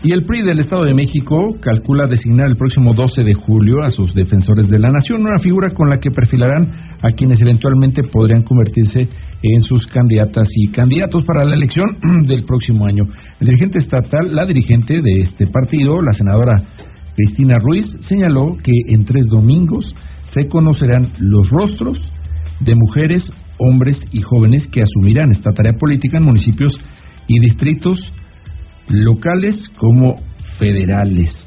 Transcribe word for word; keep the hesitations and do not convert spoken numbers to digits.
Y el P R I del Estado de México calcula designar el próximo doce de julio a sus defensores de la nación, una figura con la que perfilarán a quienes eventualmente podrían convertirse en sus candidatas y candidatos para la elección del próximo año. El dirigente estatal, la dirigente de este partido, la senadora Cristina Ruiz, señaló que en tres domingos se conocerán los rostros de mujeres, hombres y jóvenes que asumirán esta tarea política en municipios y distritos locales como federales.